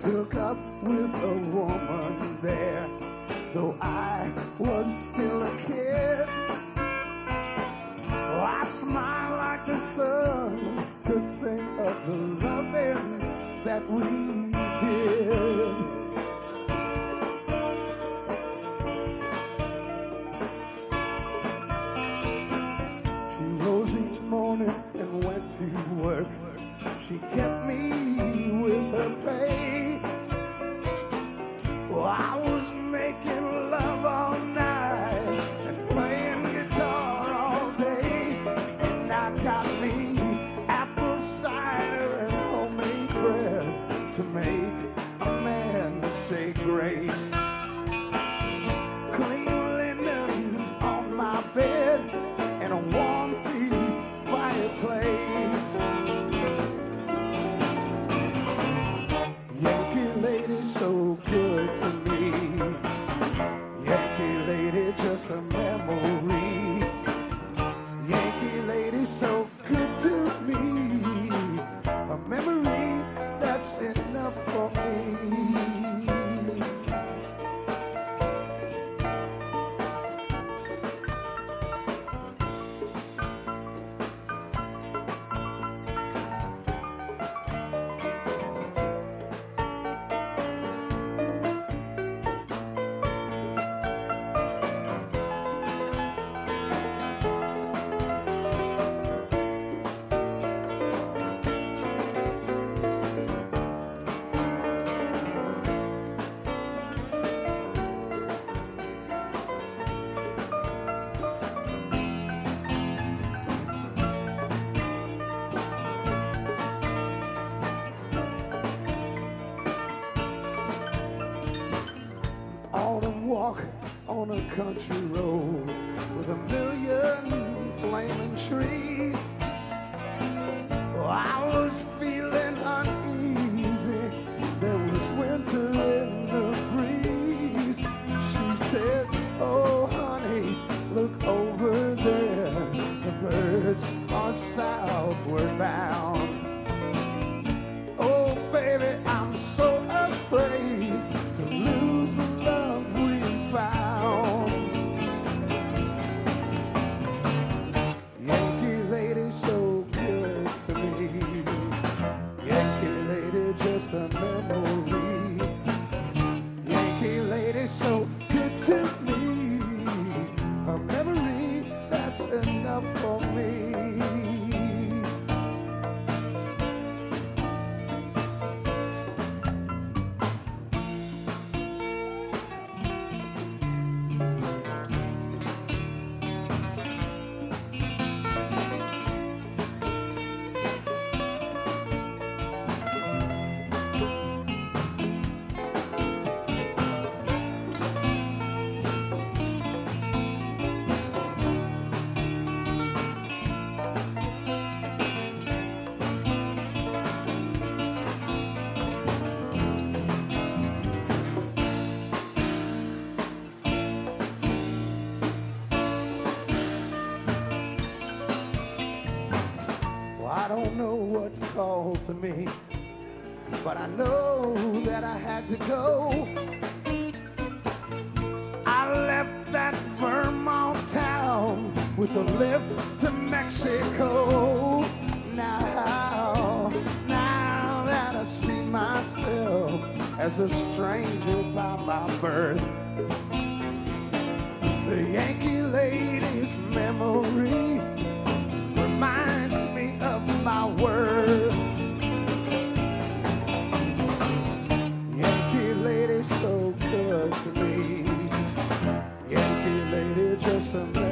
took up with a woman there, though I was still a kid. Oh, I smile like the sun to think of the loving that we did. She rose each morning and went to work. She kept me with her pay. Well, I was making love all night and playing guitar all day. And I got me apple cider and homemade bread to make a man say grace. Clean linens on my bed and a warm feet fireplace. Yankee lady so good to me. Yankee lady just a memory. Yankee lady so good to me. A memory that's enough for me. Autumn walk on a country road with a million flaming trees. Oh, I was feeling uneasy. There was winter in the breeze. She said, oh honey, look over there. The birds are southward bound. Oh baby, I'm so afraid to lose the love we found. Yankee lady so good to me. Yankee lady just a memory. Yankee lady so good to me. A memory that's enough for me. I don't know what called to me, but I know that I had to go. I left that Vermont town with a lift to Mexico. Now that I see myself as a stranger by my birth, the Yankee lady's memory reminds me of my worth. Yankee lady so good to me. Yankee lady just a